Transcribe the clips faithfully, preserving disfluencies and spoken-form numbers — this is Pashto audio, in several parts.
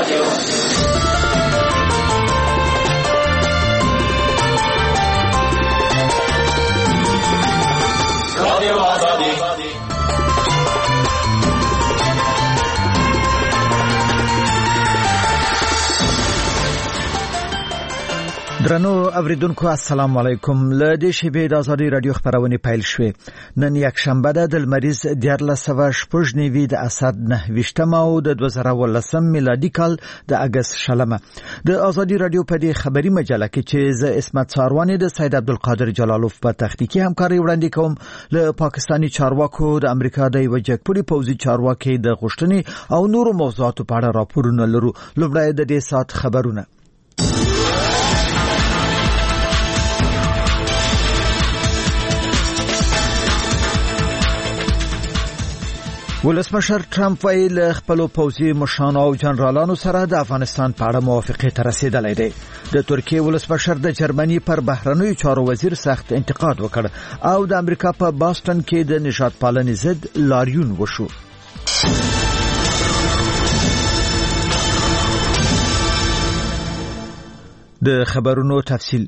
رادیو رادیو آزادی. درنو اوریدونکو السلام علیکم. له دې شیبې د ازادي رادیو خبرونه پیل شوې. نن یک شنبه ده د لمریز دیارلس سوه شپږ نوي د اسد نه ویشتمه او د دوه زره ولسم میلادي کال د اګست شلمه. د ازادي رادیو په دې خبري مجله کې چې ز اسمت ساروانی د سید عبدالقادر جلالوف په تخنیکی همکاري وړاندې کوم، له پاکستانی چارواکو د امریکا د یو جګپوړي پوځي چارواکي د غوښتنې او نورو موضوعاتو په اړه راپورونه لرو. لومړی د دې سات خبرونه. ولسمشر ټرمپ ویل خپل پوځي مشرانو او جنرالانو سره د افغانستان په اړه موافقه ته رسیدلی دی. د ترکیې ولسمشر د جرمني پر بهرنیو چارو وزیر سخت انتقاد وکړ او د امریکا په باستون کې د نژاد پالنې ضد لاریون وشو. د خبرونو تفصیل.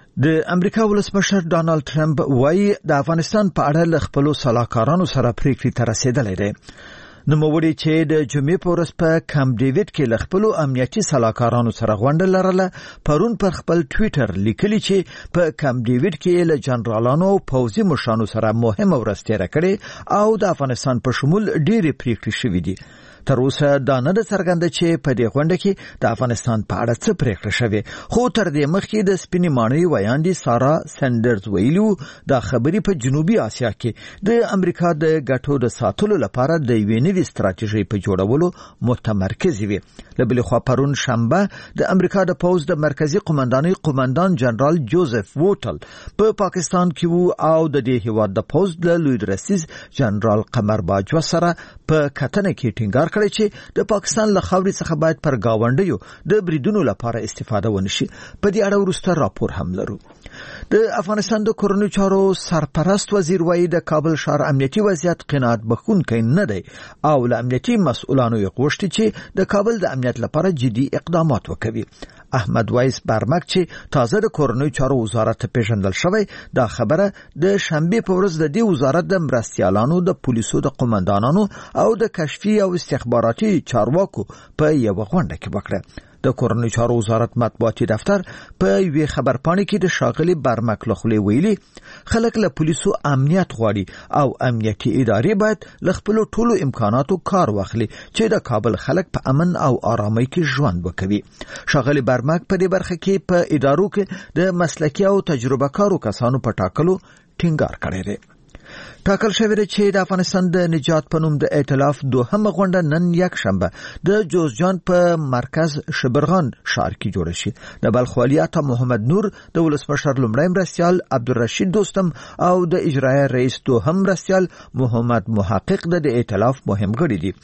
د امریکا ولسمشر ډانلډ ټرمپ وايي د افغانستان په اړه له خپل سلاکارانو سره پریکړې ته رسیدلی دی. نوموړي چې د جمعې په ورځ په کامپ ډیوډ کې له خپل امنیتي سلاکارانو سره غونډه لرله، پرون پر خپل ټویټر لیکلي چې په کامپ ډیوډ کې له جنرالانو او پوځي مشرانو سره مهمه ورځ تېره کړې او د افغانستان په شمول ډېرې پریکړې شوې دي. تر اوسه دا نه ده څرګنده چې په دې غونډه کې د افغانستان په اړه څه پریکړه شوې، خو تر دې مخکې د سپینې ماڼۍ ویاندې سارا سندرز ویلو دا خبرې په جنوبي آسیا کې د امریکا د ګټو د ساتلو لپاره د یوې نوې ستراتیژۍ په جوړولو متمرکز وي. له بلې خوا پرون شنبه د امریکا د پوځ د مرکزی قومندانۍ قومندان جنرال جوزف ووټل په پاکستان کې وو او د دې هیواد د پوځ د لوی درسیز جنرال قمر باجوه سره په کتنه کې ټینګار کړی چې د پاکستان له خاورې څخه باید پر گاونډیو د بریدونو لپاره استفاده ونشي. په دې اړه وروسته راپور هم لرو. د افغانستان د کورنیو چارو سرپرست وزیر وایي د کابل ښار امنیتي وضعیت قناعت بخښونکی نه دی او له امنیتي مسؤلانو یې غوښتي چې د کابل د امنیت لپاره جدي اقدامات وکوي. احمد وایس برمک چې تازه د کورنیو چارو وزارت پیژندل شوی، دا خبره د شنبه په ورځ د دې وزارت د مرستیالانو د پولیسو د قومندانانو او د کشفي او استخباراتي چارواکو په یو غونډه کې وکړه. د کورنیو چارو وزارت مطبوعاتي دفتر په یوې خبرپاڼې کې د ښاغلي برمک له خولې ویلي خلک له پولیسو امنیت غواړي او امنیتي ادارې باید له خپلو ټولو امکاناتو کار واخلي چې د کابل خلک په امن او آرامۍ کې ژوند وکوي. ښاغلي برمک په دې برخه کې په ادارو کې د مسلکي او تجربه کارو کسانو په ټاکلو ټینګار کړی دی. ټاکل شوی دی چې د افغانستان د نجات په نوم د ائتلاف دوهمه غونډه نن یک شنبه د جوزجان په مرکز شبرغان ښار کې جوړه شي. د بلخ والي عطا محمد نور، د ولسمشر لومړی مرستیال عبدالرشید دوستم او د اجرایه رئیس دوهم مرستیال محمد محقق د ائتلاف مهم غړي دي.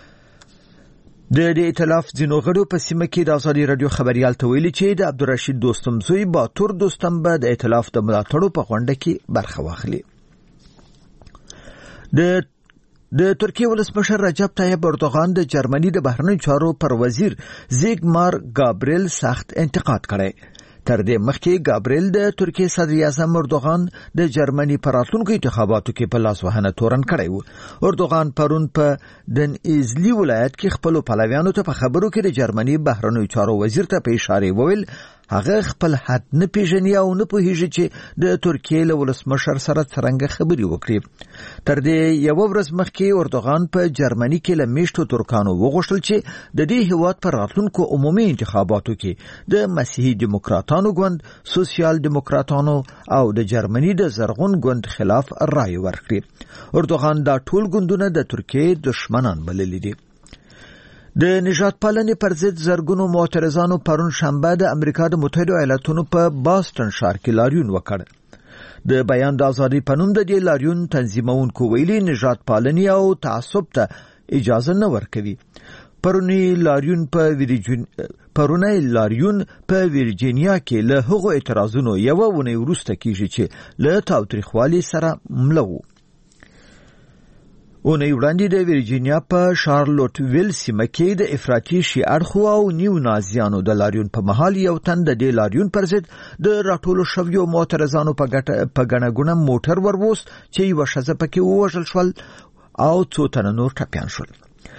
د دې ائتلاف ځینو غړو په سیمه کې د ازادي رادیو خبريال ته ویلي چې د عبدالرشید دوستم زوی باتور دوستم به د ائتلاف د ملاتړو په غونډه کې برخه واخلي. د د ترکیې ولسمشر رجب طیب اردوغان د جرمني د بهرنیو چارو پر وزیر زیگمار گابریل سخت انتقاد کړی. تر دې مخکې گابریل د ترکیې صدر اعظم اردوغان د جرمني پر راتلونکو انتخاباتو کې په لاس وهنه تورن کړی و. اردوغان پرون په دن ایزلی ولایت کې خپل پلویانو ته په خبرو کې د جرمني بهرنیو چارو وزیر ته په اشاره وویل هغه خپل حد نه پیژني او نه پوهیږي چې د ترکیې له ولسمشر سره څنګه خبرې وکړي. تر دې یو ورځ مخکې اردوغان په جرمني کې له میشتو ترکانو وغوښتل چې د دې هیواد پر راتلونکو عمومي انتخاباتو کې د مسیحي دیموکراتانو ګوند، سوسیال دیموکراتانو او د جرمني د زرغون ګوند خلاف رائے ورکړي. اردوغان دا ټول ګوندونه د ترکیې دشمنان بللي دي. د نژاد پالنې پر ضد زرګونو معترضانو پرون شنبه د امریکا د متحده ایالاتونو په باستون ښار کې لاریون وکړ. د بیان د ازادۍ په نوم د دې لاریون تنظیمونکو ویلي نژاد پالنې او تعصب ته اجازه نه ورکوي. پرونی لاریون په ویرجین پرونی لاریون په ویرجینیا کې له هغو اعتراضونو یو ونه وروسته کیږي چې له تاوتریخوالي سره مله وو. اونۍ وړاندې د ویرجینیا په شارلوټ ویل سیمه کې د افراطي شي اړخو او نیو نازیانو د لاریون په محل یو تن د دې لاریون پر ضد د راټولو شویو معترضانو په ګټه په ګڼه موټر وروست چې یو شزه پکې ووژل شول او څو تنه نور ټپیان شول.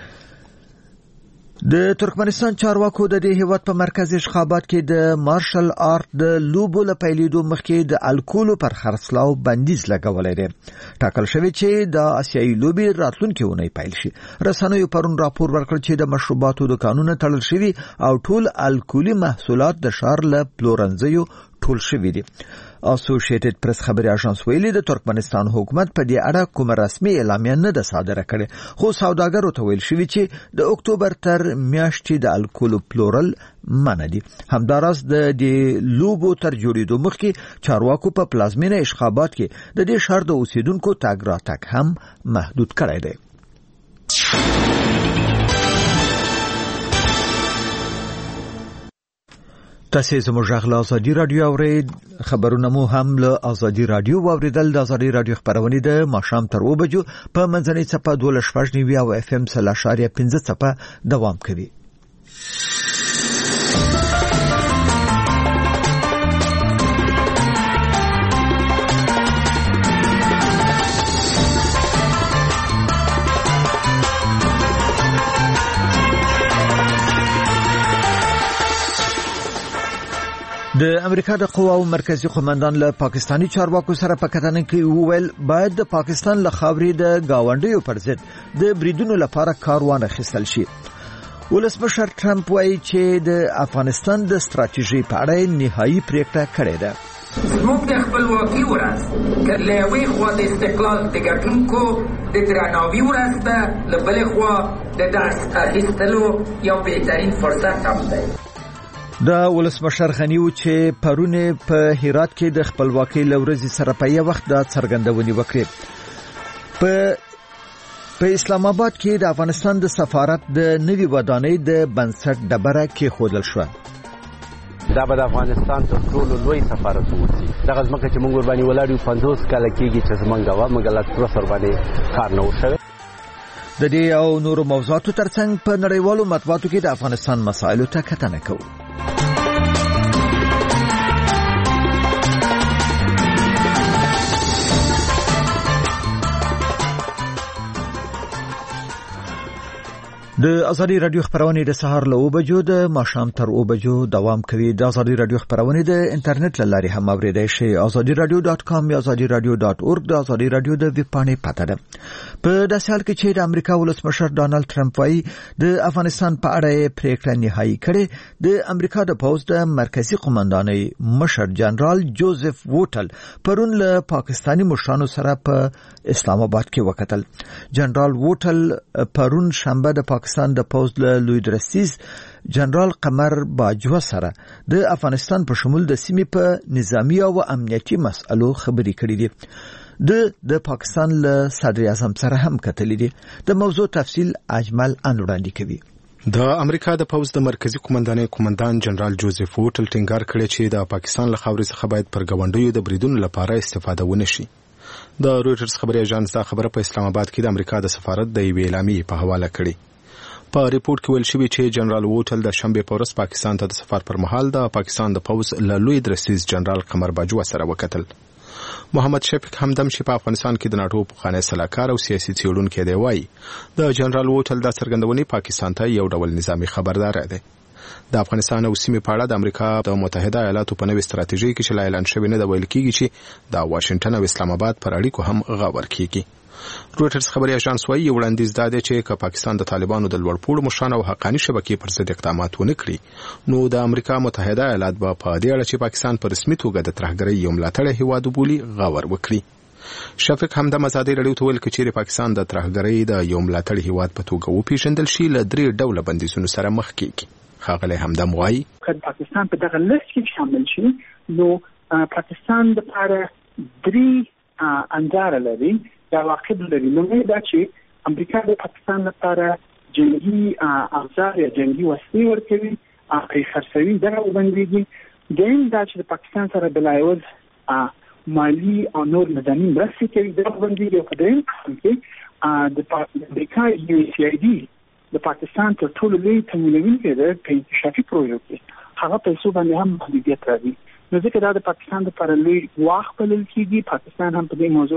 د ترکمنستان چارواکو د دې هیواد په مرکز اشخابات کې د مارشل آرت د لوبو لپیلیدو مخکې د الکولو پر خرڅلاو بندیز لګولې ده. ټاکل شوی چې د آسیایي لوبي راتلونکي اونۍ پیل شي. رسنیو پرون راپور ورکړ چې د مشروباتو دکانونه تړل شوي او ټول الکولي محصولات د ښار له پلورنځیو ټول شوي دي. اسوسییټډ پریس خبري اژانس ویلي د ترکمنستان حکومت په دې اړه کومه رسمي اعلامیه نه ده صادره کړې، خو سوداګرو ته ویل شوی چې د اکتوبر تر میاشتې د الکول پلورل منع دي. همداراز د دې لوبو تر جوړېدو مخکې چارواکو په پلازمینه اشخابات کې د دې شهر د اوسیدونکو تګ راتګ هم محدود کړی دی. تاسو زموږ غږ له ازادي رادیو اورید. خبرونه مو هم له ازادي رادیو واوریدل. د ازادي رادیو خبرونه د ماښام تر اوه بجو په منځنۍ څپه دولس شپږ نیوي او اف ام سل اشاریه پنځه څپه دوام کوي. د امریکا د قواو مرکزی قومندان له پاکستانی چارواکو سره په کتنه کې وویل باید د پاکستان له خاورې د گاونډیو پر ضد د بریدونو لپاره کار وانه خیستل شي. ولسمشر ټرمپ وایي چې د افغانستان د ستراتیژي په اړه نهایی پریکړه کړې ده. زموږ د خپلواکۍ ورځ که له یوې خوا د استقلال د ګټونکو د درناوي ورځ ده، له بلې خوا د درس اخیستلو یو بهترین فرصت هم دی. دا ولسمشر غنی و چې پرونه په هرات کې د خپلواکۍ لورځي سره په یو وخت د څرګندونې وکړه. په په اسلام آباد کې د افغانستان د سفارت د نوي ودانۍ د بنسټ ډبره کې خودل شو. دا به د افغانستان تر ټولو لوی سفارت وسی. دغه ځمکه چې موږ ورباندې ولاړ یو پنځوس کاله کېږي چې زمونږ غوا موږ لا تر باندې کار نه وشوي. د دې او نورو موضوعاتو ترڅنګ په نړیوالو مطبوعاتو کې د افغانستان مسایلو ته کتنه کوو. د ازادي رادیو خبرونه د سهار له اوه بجو د ماښام تر اوه بجو دوام کوي. د ازادي رادیو خبرونه د انټرنیټ له لارې هم اوریدای شئ. ازادي رادیو ډاټ کام یا ازادي رادیو ډاټ اورګ د ازادي رادیو د ویب پاڼې پته ده. په داسې حال کې چې د امریکا ولسمشر ډانلډ ټرمپ وايي د افغانستان په اړه پریکړه نهایی کړې، د امریکا د پوز د مرکزی قومندانۍ مشر جنرال جوزف ووټل پرون له پاکستانی مشرانو سره په اسلام آباد کې وکتل. جنرال ووټل پرون شنبه د پاکستان د پوز له لوی درستیز جنرال قمر باجوه سره د افغانستان په شمول د سیمې په نظامی او امنیتي مسألو خبرې کړې دي. د د پاکستان له صدر اعظم سره هم کتلې دي. د موضوع تفصیل اجمل ان وړاندې کوي. د امریکا د پوز د مرکزی قومندانۍ قومندان جنرال جوزف ووټل ټینګار کړی چې د پاکستان له خاورې څخه باید پر ګاونډیو د بریدونو لپاره استفاده ونه شي. د رويټرز خبري اژانس دا خبره په اسلام آباد کې د امریکا د سفارت د یوې اعلامیې په حواله کړې. په ریپورت کې ویل شوی چې جنرال ووټل د شنبه په ورځ پاکستان ته د سفر پر مهال د پاکستان د پوز له لوی درستیز جنرال قمر باجوه سره وکتل. محمد شفیق همدم چې په افغانستان کې د ناټو پخوانی سلاکار او سیاسي څېړونکی دی وایي د جنرال ووټل د څرګندونې پاکستان ته یو ډول نظامی خبردار دی. د افغانستان او سیمې په اړه د امریکا د متحده ایالاتو په نوې ستراتیژي کې چې اعلان شوی نه دی ویل کېږي چې د واشنگټن او اسلام آباد پر اړیکو هم غور کېږي. رويټرز خبري اژانس وايي وړاندیز دا دی چې که پاکستان د طالبانو د لوړپوړو مشرانو او حقاني شبکې پر ضد اقدامات ونه کړي نو د امریکا متحده ایالات به په دې اړه چې پاکستان په رسمي توګه د ترهګرۍ یو ملاتړی هیواد بولي غور وکړي. شفیق همدم ازادي رادیو ته ویل چې پاکستان د ترهګرۍ د یو ملاتړی هیواد په توګه وپیژندل شي له درې ډوله بندیزونو سره مخ کیږي. خاغلی همدم وايي که پاکستان په دغه لیست کې شامل شي نو پاکستان د لپاره درې انګار لري دا واقع لري. نو دا چې امریکا د پاکستان لپاره جنگي افزار یا جنگي وسلې ورکوي او خرڅوي دا وبندېږي. دین دا چې د پاکستان سره بلایوز مالی او نور نظامي مرستې کوي. دا باندې یو قدرین کې د امریکا یو سی آی ډي د پاکستان تر ټولو لوی تمویلونکی دی په انکشافي پروژو کې، هغه پیسو باندې هم محدودیت راځي. نو ځکه دا د پاکستان لپاره لوی واخ بلل کېږي. پاکستان هم په دې موضوع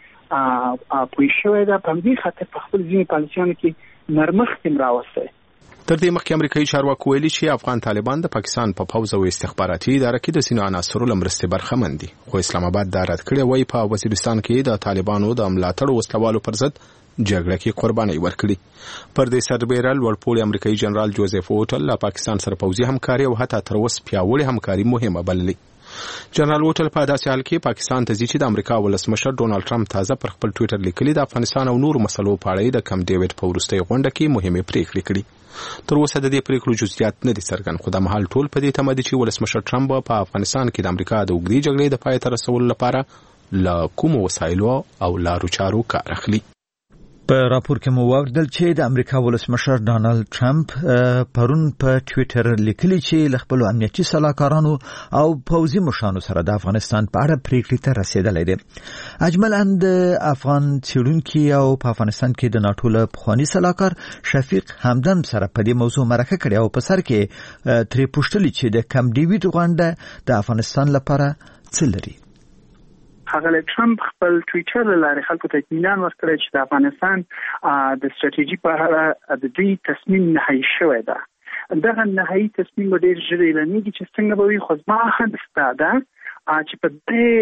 باندې پوه شوی دی، په همدې خاطر په خپل ځینې پالیسیانو کې نرمښت هم راوستی. تر دې مخکې امریکایي چارواکو ویلي چې افغان طالبان د پاکستان په پوځ او استخباراتي اداره کې د ځینو عناصرو له مرستې برخمن دي، خو اسلام آباد دا رد کړی وایي په وزیرستان کې د طالبانو د ملاتړ وسلوالو پر ضد جګړه کې قرباني ورکړي. پر دې سربېره لوړپوړي امریکایي جنرال جوزف ووټل له پاکستان سره پوځي همکاري او حتی تر اوسه پیاوړې همکاري مهمه بللې. جنرال ووټل په داسې حال کې پاکستان ته ځي چې د امریکا ولسمشر ډونالد ټرمپ تازه پر خپل ټوئیټر لیکلي د افغانستان او نورو مسلو په اړه د کم ډیوډ په وروستۍ غونډه کې مهمه پریکړې کړې. تر اوسه د دې پریکړو جزئیات نه دي څرګند، خو د مهال ټول په دې تمه دي چې ولسمشر ټرمپ په افغانستان کې د امریکا د اوږدې جګړې د پای ته رسولو لپاره له کومو وسایلو او لارو چارو کار اخلي. په راپور کې مو واوریدل چې د امریکا ولسمشر ډانلډ ټرمپ پرون په ټوئیټر لیکلي چې له خپل امنیتي سلاکارانو او پوځي مشرانو سره د افغانستان په اړه پریکړې ته رسیدلې ده. اجمل اند افغان څېړونکي او په افغانستان کې د ناټو له پخواني سلاکار شفیق همدم سره په دې موضوع مرکه کړې او په سر کې ترې پوښتلي چې د کم ډیوډ غونډه د افغانستان لپاره څه لري. هغه ټرمپ خپل ټوئیټر لاره خلکو ته اطمینان ورکړی چې د افغانستان د ستراتیژي په اړه د دوی تصمیم نهایی شوی ده. دغه نهایی تصمیم ډېر ژر اعلانېږي چې څنګه به وي، خو زما هڅه ده چې په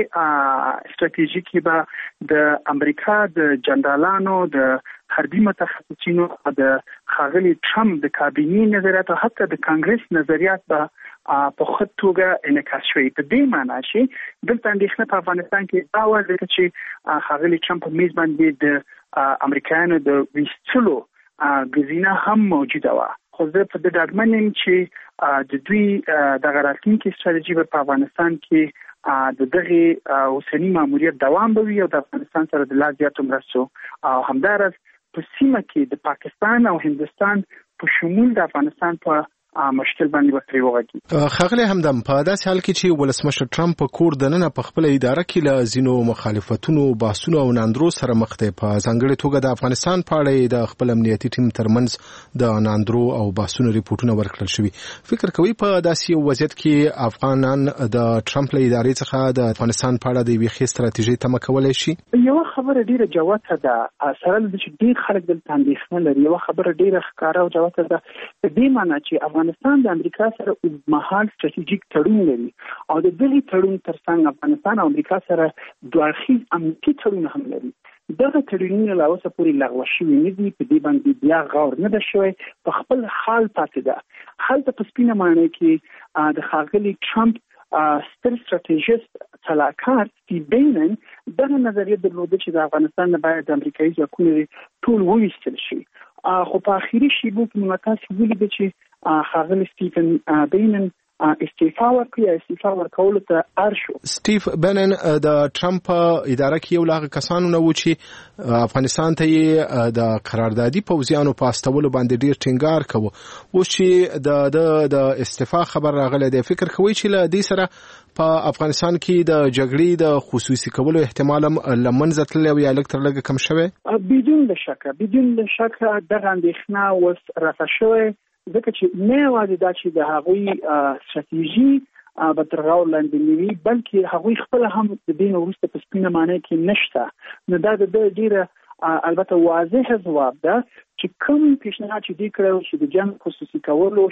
دې ستراتیژي کې به د امریکا د جنرالانو د حربي متخصصینو د ښاغلي ټرمپ د کابینې نظریات او حتی د کانګرس نظریات به په خود توګه انعکاس شوی. په دې معنی چې دلته اندېښنه په افغانستان کې دا وه ځکه چې ښاغلي ټرمپ په میز باندې د امریکایانو د ویستلو ګزینه هم موجوده وه، خو زه په دې ډاډمن یم چې د دوی دغه راتلونکي ستراتیژي به په افغانستان کې د دغه اوسنی ماموریت دوام به وي او د افغانستان سره د لا زیاتو مرستو او همدارس په سیمه کې د پاکستان او هندستان په شمول د افغانستان په مشکل باندې وکړي وغږی. خغلی همدم په داسې حال کې چې ولسمشر ټرمپ په کور دننه په خپل اداره کې له ځینو مخالفتونو باسونو او ناندرو سره مخ دی، په ځانګړي توګه د افغانستان په اړه د خپل امنیتي ټیم ترمنځ د ناندرو او باسونو ریپورتونه ورکړل شوي. فکر کوي په داسې وضعیت کې افغانان د ټرمپ له ادارې څخه د افغانستان په اړه د یوې ښې ستراتیژۍ تمه کولی شي؟ یو خبره ډیره جوته ده، سره د چې ډیر خلک دلته اندېښنه لري. یو خبره ډیره ښکاره او جوته ده، په دې معنی چې افغانستان د امریکا سره اوږدمهال ستراتیژیک تړون لري او د دغه تړون ترڅنګ افغانستان او امریکا سره دوه اړخیز امنیتي تړون هم لري. دغه تړونونه لا اوسه پورې لغوه شوي نه دي، په دې باندې بیا غور نه ده شوی، په خپل حال پاتې ده. هلته په سپینه معنی کې د ښاغلي ټرمپ ستر ستراتیژیست سلاکار سټیو بینن دغه نظریه درلوده چې د افغانستان نه باید د امریکایي ځواکونه ټول وویستل شي، خو په آخري شیبو کې موږ تاسو ولیدل چې ښاغلي سټیفن بینن استعفا ورکړي، استعفا ورکولو ته اړ شو. سټیو بینن د ټرمپ اداره کې یو له کسانو نه و چې افغانستان ته یې د قراردادي پوځیانو په استولو باندې ډیر ټینګار کوي. اوس چې د د استعفا خبر راغلی دی، فکر کوي چې له دې سره په افغانستان کې د جګړې د خصوصي کولو احتمال هم لمنځه تللی او یا لږ تر لږه کم شوی؟ بدون شک بدون شک دغه اندېښنه اوس رافع شوې، ځکه چې نه یوازې دا چې د هغوی ستراتیژي به تر غور لاندې نه وي، بلکې هغوی خپله هم د دې نه وروسته په سپینه معنی کې نشته. نو دا د ده ډېره البته واضحه ځواب ده چې کوم پیشنهاد چې دوی کړی چې د جنګ خصوصي کولو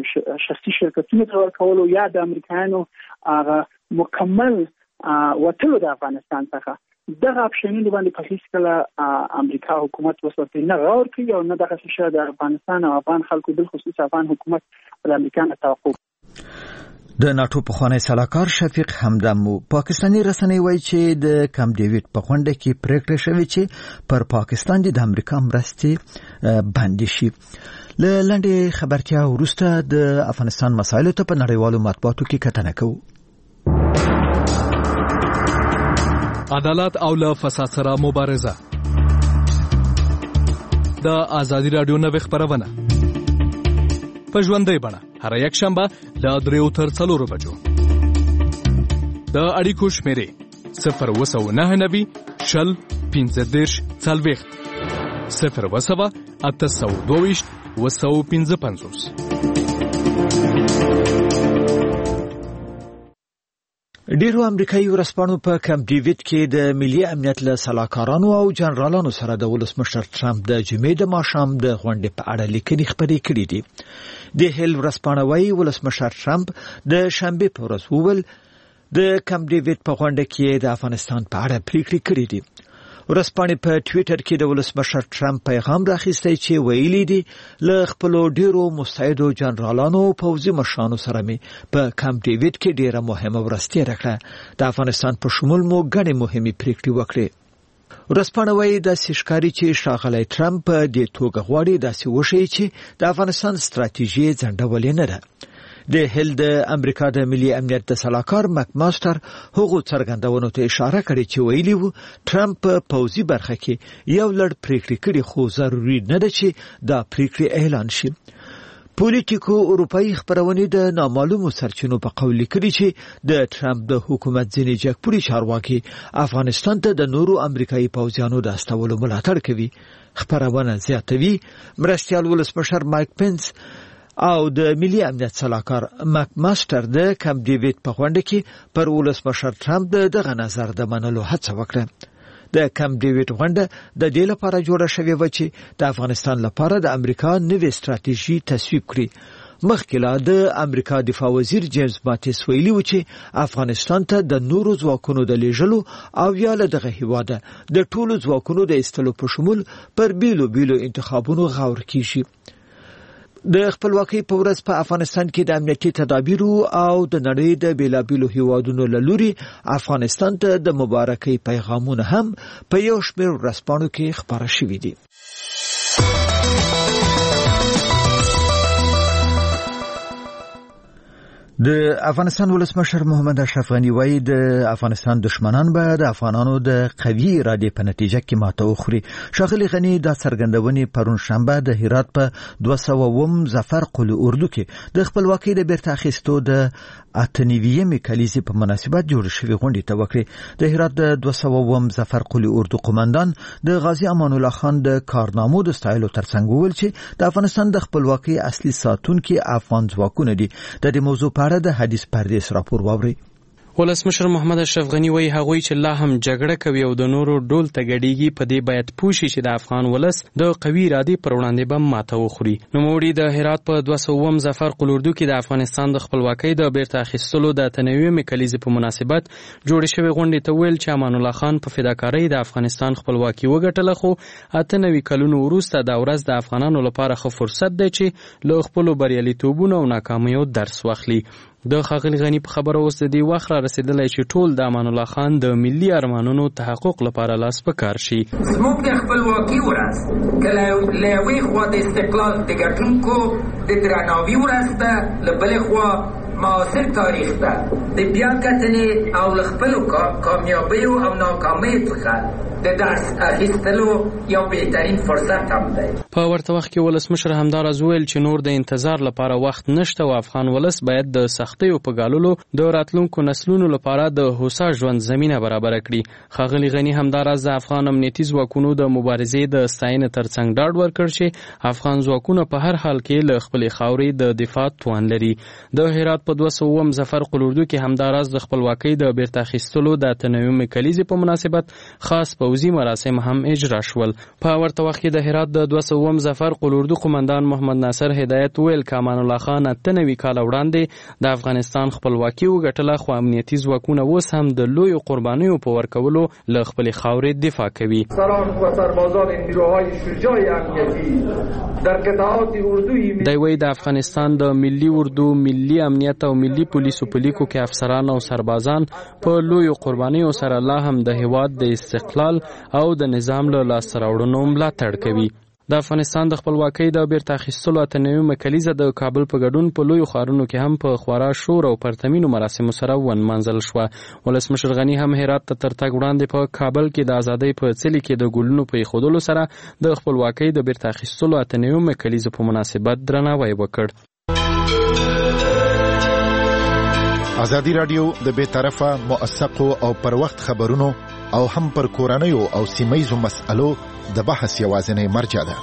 شخصي شرکتونو ته ورکولو یا د امریکایانو هغه مکمل وتلو د افغانستان څخه، دغه اپشنونه باندې په هیڅ کله امریکا حکومت وسوته نه غور کوي او نه دغه څه د افغانستان او افغان خلکو بل خصوص افغان حکومت د امریکا نه توقع. د ناټو پخوانی سلاکار شفیق همدم پاکستانی رسنۍ وایي چې د کم ډیوډ په غونډه کې پریکړه شوې چې پر پاکستان د امریکا مرستې بندي شي. له لنډې خبرتیا وروسته د افغانستان مسایلو ته په نړیوالو مطبوعاتو کې کتنه کوو. عدالت او له فساد سره مبارزه. د ازادي رادیو نوې خبرونه په ژوندۍ بڼه هر یک شنبه له دریو تر څلورو بجو. د اړیکو شمیرې صفر اوه سوه نهه نوي شل پنځه دېرش څلوېښت صفر اوه سوه اته سوه دوه ویشت اوه سوه پنځه پنځوس. ډیرو امریکایي ورځپاڼو په کمپ ډیویډ کې د ملي امنیت له سلاکارانو او جنرالانو سره د ولسمشر ټرمپ د جمعې د ماښام د غونډې په اړه لیکنې خپرې کړې دي. د هیل ورځپاڼه وايي ولسمشر ټرمپ د شنبې په ورځ وویل د کمپ ډیویډ په غونډه کې د افغانستان په اړه پریکړې کړې دي. ورځپاڼې په ټویټر کې د ولسمشر ټرمپ پیغام راخیستی چې ویلي دي له خپلو ډیرو مستعدو جنرالانو او پوځي مشرانو سره مې په کمپ ډیویډ کې ډیره مهمه ورځ تېره کړه. د افغانستان په شمول مو ګڼې مهمې پریکړې وکړې. ورځپاڼه وايي داسې ښکاري چې ښاغلی ټرمپ په دې توګه غواړي داسې وښیي چې د افغانستان ستراتیژي ځنډولې نه ده. د هیل د امریکا د ملي امنیت د سلاکار مک ماستر هغو څرګندونو ته اشاره کړې چې ویلي وو ټرمپ په پوځي برخه کې یو لړ پریکړې کړې خو ضروري نه ده چې دا پریکړې اعلان شي. پولیټیکو اروپایي خبرونه د نامعلومو سرچینو په قول لیکلي چې د ټرمپ د حکومت ځینې جګپوړي چارواکي افغانستان ته د نورو امریکایي پوځیانو د استولو ملاتړ کوي. خبرونه زیاتوي مرستیال ولسمشر مایک پنس او د ملي امنیت سلاکار مک ماستر د کمپ ډیویډ په غونډه کې پر ولسمشر ټرمپ دغه نظر د منلو هڅه وکړه. د کمپ ډیویډ غونډه د دې لپاره جوړه شوې و چې د افغانستان لپاره د امریکا نوې ستراتیژي تصویب کړي. مخکې لا د امریکا دفاع وزیر جیمز ماتیس ویلي و چې افغانستان ته د نورو ځواکونو د لیږلو او یا له دغه هیواده د ټولو ځواکونو د ایستلو په شمول پر بیلو بیلو انتخابونو غور کیږي. د خپلواکۍ په ورځ په افغانستان کې د امنیتي تدابیرو او د نړۍ د بیلابیلو هیوادونو له لوري افغانستان ته د مبارکۍ پیغامونه هم په یو شمېر ورځپاڼو کې خپاره شوي دي. د افغانستان ولسمشر محمد اشرف غنی وايي د افغانستان دشمنان به د افغانانو د قوي ارادې په نتیجه کې ماته وخوري. ښاغلي غنی دا څرګندونې پرون شنبه د هرات په دوه سوه اووم ظفر قل اردو کې د خپلواکۍ د بیرته اخیستو د اته نوي کلیزې په مناسبت جوړ شوې غونډې ته وکړي. د هرات د دوه سوه اووم ظفر قل اردو قومندان د غازی امان الله خان د کارنامو د ستایلو ترڅنګ وویل چې د افغانستان د خپلواکۍ اصلي ساتونکي افغان ځواکونه دي. د دې موضوع په اړه د حدیث پردیس راپور واورئ. ولسمشر محمد اشرف غنی وایي هغوی چې لا هم جګړه کوي او د نورو ډول ته ګډیږي په دې باید پوه شي چې د افغان ولس د قوي ارادې پر وړاندې به ماته وخوري. نوموړي د هرات په دوه سوه اووم ظفر قل اردو کې د افغانستان د خپلواکۍ د بیرته اخیستلو د اته نوي کلیزې په مناسبت جوړې شوې غونډې ته ویل چې امان الله خان په فداکارۍ د افغانستان خپلواکي وګټله خو اته نوي کلونو وروسته دا ورځ د افغانانو لپاره ښه فرصت دی چې له خپلو بریالیتوبونو او ناکامیو درس واخلي. د ښاغلي غني په خبره اوس د دې وخت را رسېدلی چې ټول د امان الله خان د ملي ارمانونو تحقق لپاره لاس په کار شي. زموږ د خپلواکۍ ورځ که له یوې خوا د استقلال د ګټونکو د درناوي ورځ ده، له بلې خوا معاصر تاریخ ده د بیا کتنې او له خپلو کامیابیو او ناکامیو څخه د درس اخیستلو یو بهترین فرصت هم دی. په ورته وخت کې ولسمشر همداراز وویل چې نور د انتظار لپاره وخت نشته او افغان ولس باید د سختیو په ګاللو د راتلونکو نسلونو لپاره د هوسا ژوند زمینه برابره کړي. ښاغلي غني همداراز د افغان امنیتي ځواکونو د مبارزې د ستاینې ترڅنګ ډاډ ورکړ چې افغان ځواکونه په هر حال کې له خپلې خاورې د دفاع توان لري. د هرات په دوه سوه اووم ظفر قل اردو کې همداراز د خپلواکۍ د بیرته اخیستلو د اته نوي کلیزې په مناسبت خاص پوځي مراسم هم اجرا شول. په ورته وخت کې د هرات د دوه سوه اووم ظفر قل اردو قومندان محمد ناصر هدایت ویل که امان الله خان اته نوي کاله وړاندې د افغانستان خپلواکي وګټله خو امنیتي ځواکونه اوس هم د لویو قربانیو په ورکولو له خپلې خاورې دفاع کوي. سران و سربازان نیروهای شجاع امنیتی در قطعات اردویی دی وایي د افغانستان د ملي اردو، ملي امنیت او ملي پولیسو په لیکو کې افسران او سربازان په لویو قربانیو سره لا هم د هیواد د استقلال او د نظام له لاسته راوړنو ملاتړ کوي. د افغانستان د خپلواکۍ د بیرته اخیستلو اته نوي کلیزه د کابل په ګډون په لویو ښارونو کې هم په خورا شور او پرتمینو مراسمو سره ونمانځل شوه. ولسمشر غني هم هرات ته تر تګ وړاندې په کابل کې د ازادۍ په څلي کې د ګلونو په ایښودلو سره د خپلواکۍ د بیرته اخیستلو اته نوي کلیزې په مناسبت درناوی وکړ. ازادي رادیو د بې طرفه موثقو او پر وخت خبرونو او هم پر کورنیو او سیمه‌یزو مسألو د بحث یوازینی مرجع ده.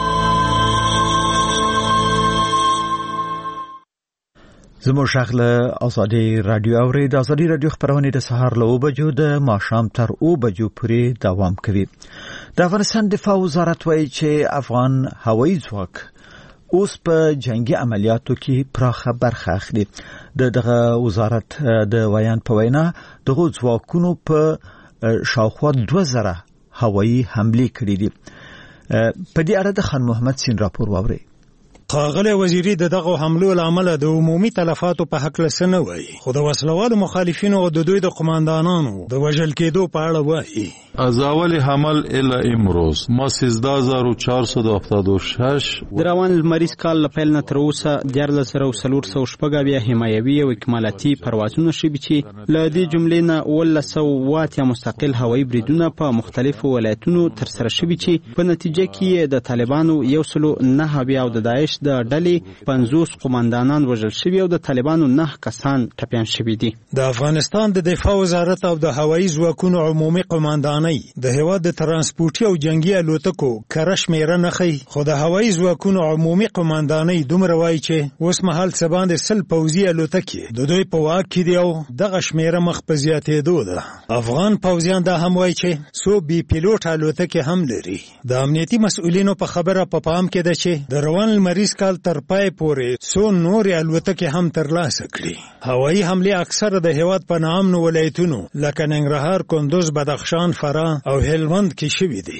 زموږ شغله ازادي رادیو اوري د ازادي رادیو خبرونه د سهار له بجو د ماښام تر او بجو پورې دوام کوي. د افغانستان دفاع وزارت وایي چې افغان هوایي ځواک اوس په جنگي عملیاتو کې پراخه برخه اخلي. د دغه وزارت د ویان په وینا دغه ځواکونو په شاوخوا دوه زره هوایي حملې کړې دي. په دې اړه د خان محمد سین راپور واوري. ښاغلی وزیري د دغه حملو له امله د عمومي تلفاتو په هکله څه نه وایي، خو د وسلوالو مخالفینو او د دوی د قماندانانو د وژل کېدو په اړه وایي. از اول حمل الی امروز ما سیزده هزار و چهارصد و هفتاد و شش د روان لمریز کال له پیل نه تر اوسه دیارلس زره او څلور سوه شپږ اویا حمایوي او اکمالاتي پروازونه شوي چې له دې جملې نه اوولس سوه اووه اتیا مستقل هوایي بریدونه په مختلفو ولایتونو ترسره شوي چې په نتیجه کې د طالبانو یو سلو نهه اویا او د داعش د ډلې پنځوس قماندانان وژل شوي او د طالبانو نه کسان ټپیان شوي دي. د افغانستان د دفاع وزارت او د هوایي ځواکونو عمومي قماندانۍ د هیواد د ترانسپورتي او جنگي الوتکو کره شمېره نه ښیي، خو د هوایي ځواکونو عمومي قماندانۍ دومره وایي چې اوس مهال څه باندې سل پوځي الوتکې د دوی په واک کې دي او دغه شمېره مخ په زیاتېدو ده. افغان پوځیان دا هم وایي چې څو بي پیلوټ الوتکې هم لري. د امنیتي مسؤلینو په خبره په پام کې ده چې د روان لمریز کال تر پای پورې څو نورې الوتکې هم ترلاسه کړي. هوایي حملې اکثره د هیواد په ناامنو ولایتونو لکه ننګرهار، کندوز، بدخشان، فراه او هلمند کې شوي دي.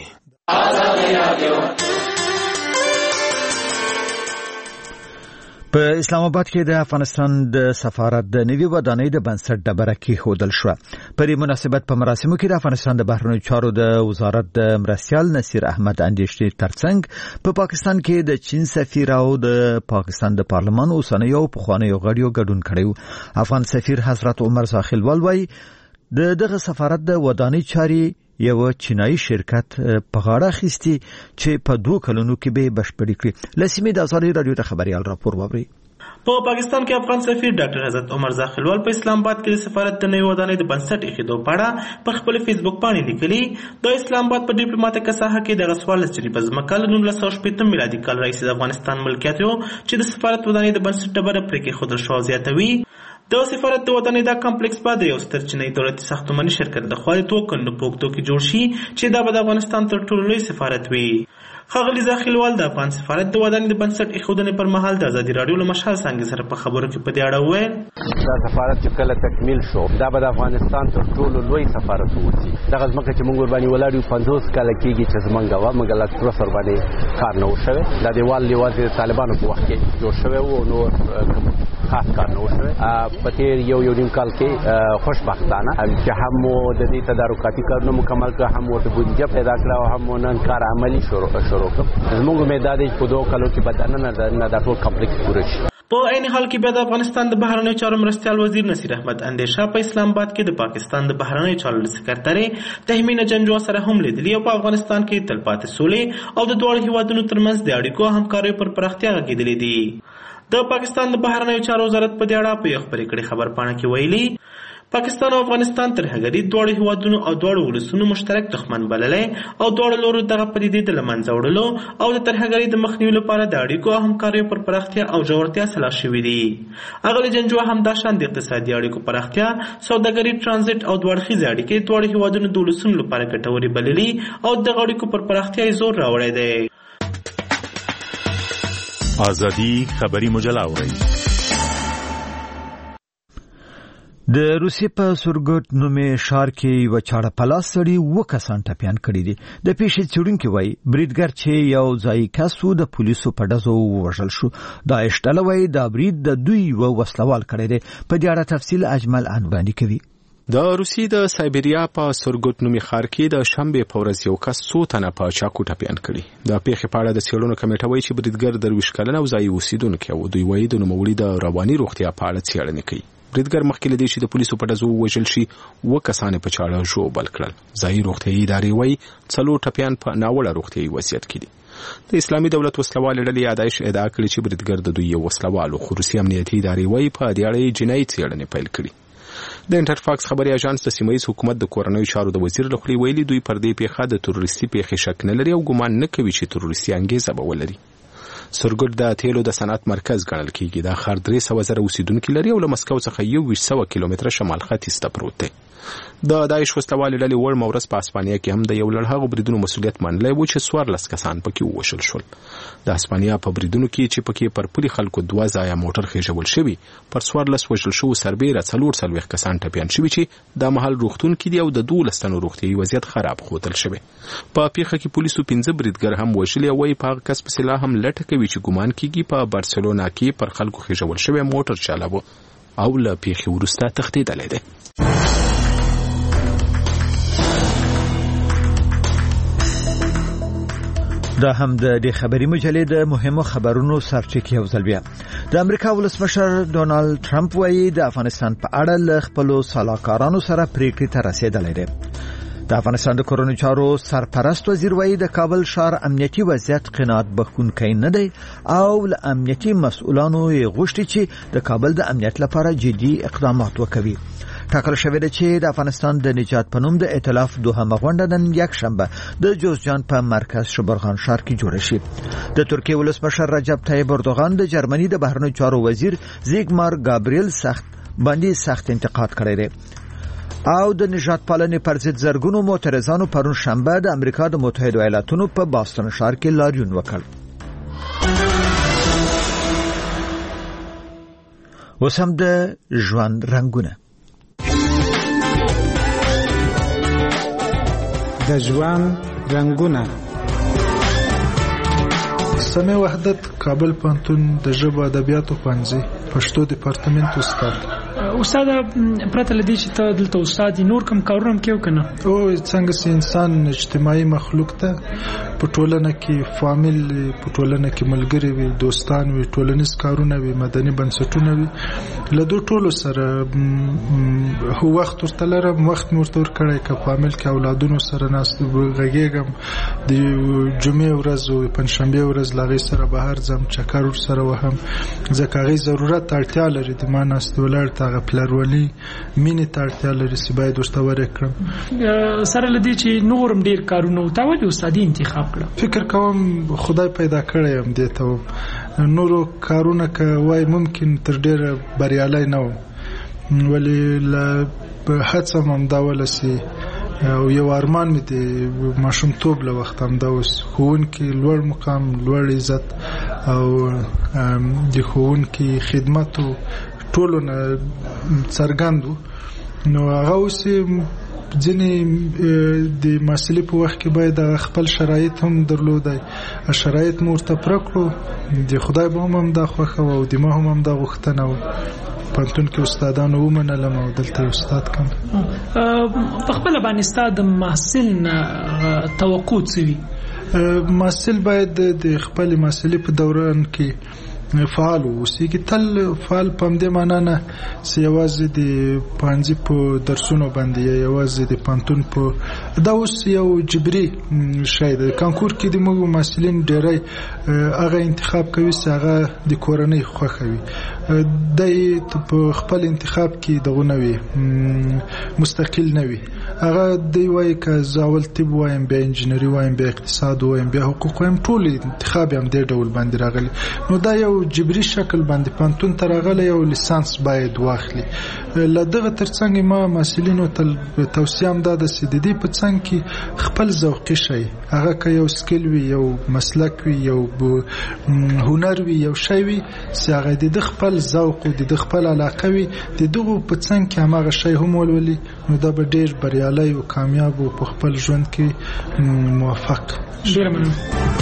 په اسلام آباد کې د افغانستان د سفارت د نوي ودانۍ د بنسټ ډبره کېښودل شوه. په دې مناسبت په مراسمو کې د افغانستان د بهرنیو چارو د وزارت د مرستیال نصیر احمد اندیشتي ترڅنګ په پاکستان کې د چین سفیر او د پاکستان د پارلمان اوسنیو او پخوانیو غړیو ګډون کړی و. افغان سفیر حضرت عمر زاخیلوال وایي د دغه سفارت د ودانۍ چاري یو چینایي شرکت په غاړه اخیستي چې په دوه کلونو کې به بشپړې کړي. لسیمې د ازادي رادیو د خبريال راپور واوري. په پاکستان کې افغان سفیر ډاکټر حضرت عمر زاخیلوال په اسلام آباد کې د سفارت د نوي ودانۍ د بنسټ ایښودو په اړه په خپل فیسبوک باندې لیکلي. د اسلام آباد په ډیپلوماټیکه ساحه کې د څوارلس جریبه ځمکه له نولس سوه شپېته میلادي کال راهیسې د افغانستان ملکیت و چې د سفارت ودانۍ د بنسټ ډبره پرې کېښودل شوه. زیاتوي د سفارت د ودانۍ دا کمپلیکس بعد یو ستر چینایي دولتي ساختماني شرکت د خوا د توکن په وختو کې جوړ شي چې دا به د افغانستان تر ټولو لوی سفارت وي. ښاغلي زاخیلوال د افغان سفارت د ودانۍ د بنسټ ایښودنې پر مهال د ازادي راډیو له مشال څانګې سره په خبرو کې په دې اړه وویل دا سفارت چې کله تکمیل شو دا به د افغانستان تر ټولو لوی سفارت ووسي. دغه ځمکه چې موږ ورباندې ولاړ یو پنځوس کاله کېږي چې زموږ وه، مګر لا تر اوسه ورباندې کار نه و شوی. دا دیوال یوازې د طالبانو په وخت کې جوړ شوی و، نور خاص کار نه و شوی. په تېر یو یو نیم کال کې خوشبختانه چې هم مو د دې تدارکاتي کارونه مکمل کړه، هم ورته بودیجه پیدا کړه او هم نن کار عملي شروع شروع کړ. زموږ امید دا دی چې په دوه کالو کې به دننه دا ټول کمپلیکس پوره شي. په عین حال کې بیا د افغانستان د بهرنیو چارو مرستیال وزیر نصیر احمد اندیشه په اسلام آباد کې د پاکستان د بهرنیو چارو سکرټري تهمینه جنجوا سره هم لیدلي او په افغانستان کې تلپاتې سولې او د دواړو هیوادونو ترمنځ د اړیکو همکاریو پر پراختیا غږېدلې دي. د پاکستان د بهرنیو چارو وزارت په دې اړه په یو خبرې کړې خبر پاڼه کې ویلي پاکستان او افغانستان ترهګري دواړو هیوادونو او دواړو ولسونو مشترک دښمن بللی او دواړو لورو دغه پدیدې د له منځه وړلو او د ترهګرۍ د مخنیوي لپاره د اړیکو او همکاریو پر پراختیا او ژورتیا سلا شوي دي. اغلې جنجوا همداشان د اقتصادي اړیکو پراختیا، سوداګري، ترانزیت او دوه اړخیزې اړیکې دواړو هیوادونو د ولسونو لپاره ګټورې بللي او دغه اړیکو پر پراختیا یې زور راوړی دی. ازادي خبري مجله اورئ. د روسي په سورګوت نومې ښار کې یو چاړه پلاس سړي اووه کسان ټپیان کړي دي. د پیښې څېړونکي وایي بریدګر چې یو ځایي کس و د پولیسو په ډزو ووژل شو. داعش ډله وایي دا برید د دوی یوه وسلوال کړی دی. په دې اړه تفصیل اجمل انباني کوي. د روسي د سایبریا په سورګوت نومي ښار کې د شنبې په ورځ یو کس څو تنه په چاقو ټپیان کړي. د پیښې په اړه د څېړنو کمیټه وایي چې بریدګر درویش کلن او ځایي اوسیدونکی و. دوی وایي د نوموړي د رواني روغتیا په اړه څېړنې کوي. بریدګر مخکې له دې چې د پولیسو په ډزو ووژل شي اووه کسان په چاړه ژوبل کړل. ځایي روغتیایي ادارې وایي څلور ټپیان په ناوړه روغتیایي وضعیت کې دي. د اسلامي دولت وسلوال ډلې یادایش ادعا کړې چې بریدګر د دوی یو وسلوال خو روسي امنیتي ادارې وایي په دې اړه جنایي څېړنې پیل کړي. د انټرفاکس خبري اژانس د سیمه ییز حکومت د کورنیو چارو د وزیر له خوا ویلي دوی پر دې پیښه د تروریستي پیښې شک نه لري او ګمان نه کوي چې تروریستي انګیزه به ولري. سرګل د تیلو د صنعت مرکز ګڼل کیږي. دا ښار درې سوه زره اوسیدونکي لري او له مسکو څخه یو ویشت سوه کیلومتره شمال ختیځ ته پروت دی. د داعش وسلوالې ډلې وړ مورز په اسپانیا کې هم د یو لړ هغو بریدونو مسؤلیت منلی و چې څوارلس کسان پکې ووژل شول. د اسپانیا په بریدونو کې چې پکې پر پولي خلکو دوه ځایه موټر خېژول شوي پر څوارلس وژل شوو سربیره څلور څلوېښت کسان ټپیان شوي چې دا مهال روغتون کې دي او د دولس تنو روغتیایي وضعیت خراب ښودل شوی. په پیښه کې پولیسو پنځه بریدګر هم وژلي او وایي په هغه کس پسې لا هم لټه کوي چې ګمان کېږي په بارسلونا کې پر خلکو خېژول شوی موټر چلاوه او له پیښې وروسته تښتېدلی دی. دا هم د دې خبري مجلې د مهمو خبرونو سرچینه یو ځل بیا. د امریکا ولسمشر ډونالد ټرمپ وایي د افغانستان په اړه له خپل سلاکارانو سره پریکړې ته رسیدلی دی. د افغانستان د کورنیو چارو سرپرست وزیر وایي د کابل ښار امنیتي وضعیت قناعت بخښونکی نه دی او له امنیتي مسؤلانو یې غوښتي چې د کابل د امنیت لپاره جدي اقدامات وکوي. ټاکل شوې ده چې د افغانستان د نجات په نوم د ائتلاف دوهمه غونډه نن یکشنبه د جوزجان په مرکز شبرغان ښار کې جوړه شي. د ترکیې ولسمشر رجب طیب اردوغان د جرمني د بهرنیو چارو وزیر زیګمار گابریل سخت باندې سخت انتقاد کړی دی او د نجات پالنې پر ضد زرګونو معترضانو پرون شنبه د امریکا د متحده ایالاتونو په باستون ښار کې لاریون وکړ. اوس هم د ژوند رنګونه د ژوند رنګونه. سمې وحدت کابل پوهنتون د ژبو ادبیاتو پوهنځي پښتو ډیپارټمنټ استاد. استاد پرته لدی چې ته دلته استاد نور کوم کارونه کوي کنه او څنګه چې انسان اجتماعي مخلوق ته په ټولنه کې فامیل په ټولنه کې ملګری وي دوستان وي ټولنیز کارونه وي مدني بنسټونه وي له دوه ټولو سره هو وخت ورته لرم وخت مرته ور کړی که فامیل کې اولادونو سره ناست غږیږم د جمعې ورځ او پنځشنبه ورځ لاغي سره بهر ځم چکر ور سره وهم ځکه غي ضرورت اړتیا لري د ما ناست ولر ته پلرولي مینې ته اړتیا لري چې باید ورته ورکړم. سره لدی چې نورم ډیر کارونه او تا ولې استادي انتخاب کړ؟ فکر کوم خدای پیدا کړی هم دې ته نورو کارونه کوي ممکن تر ډیره بریالي نه و ولی له هڅه هم دا ولسی او یو ارمان مې دی ماشومتوب له وخت هم دا اوس ښوونکي لوړ مقام لوړ عزت او د ښوونکي خدمت ټولو نه څرګندو نو هغه اوس ځینې د مسلې په وخت کې باید خپل شرایط هم درلودای شرایط مو ورته پوره کړو د خدای به هم دا خوښه او د ما هم هم دا غوښتنه وه پوهنتون کې استادانو ومنلم او دلته استاد کوم. په خپله باندې ستا د محصل نه توقع څه وي؟ محصل باید د خپلې محصلې په دوران کې فعال اوسي کې تل فعال پم دې معنا نه چې یوازې د پانځي په درسونو باندې یوازې د پانتون په دا اوس یو جبري شی دی. کانکور کې د موږ محصلین ډېری هغه انتخاب کوي چې هغه د کورنۍ خوښه وي د په خپل انتخاب کې دغه نه وي مستقل نه وي هغه دی وایي که زه اول طب وایم بیا انجینري وایم بیا اقتصاد وایم بیا حقوق وایم ټول انتخاب هم دې ډول باندې راغلی نو دا یو جبري شکل باندې پانتون ته راغلی او لیسانس باید واخلي. له دغه ترڅنګ ما محصلینو ته توصیه هم دا ده چې د دې په څنګ کې خپل ذوقي شی هغه که یو سکل وي یو مسلک وي یو هنر وي یو شی وي چې هغه د خپل ذوق او د خپل علاقه وي د دغه په څنګ کې هماغه شی هم ولولي نو دا به ډېر بریالی او کامیاب او په خپل ژوند کې موفق. ډېر مننه.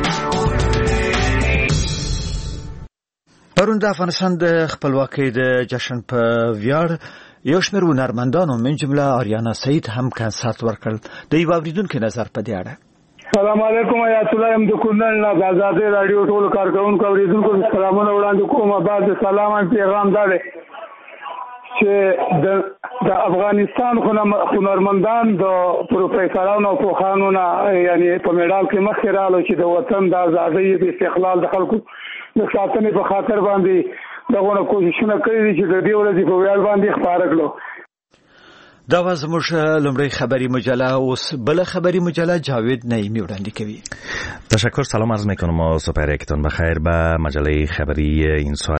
پرون د افغانستان د خپلواکۍ د جشن په ویاړ یو شمېر هنرمندانو من جمله آریانا سعید هم کنسرت ورکړ. د یو اوریدونکو نظر په دې اړه. سلام علیکم آیات الله ام د کورنل نه آزادې رادیو ټول کارکونکو اوریدونکو سلامونه وړاندې کوم. بعد سلام پیغام داله چې د د افغانستان هنرمندان د پروفیسورانو او پوهانو نه یعنی په میډال کې مخکې رالو چې د وطن د ازادۍ د استقلال د خلکو د ساتنې په خاطر باندې دغه کوششونه کوي چې د دې ورځې په ویاړ باندې خبره کړو. دا و زموږ لومړی خبری مجله. اوس بل خبری مجله جاوید نعیمی وړاندې کوي. تشکر. سلام عرض میکنم و سپر یکتون بخیر به مجله خبری این ساعت.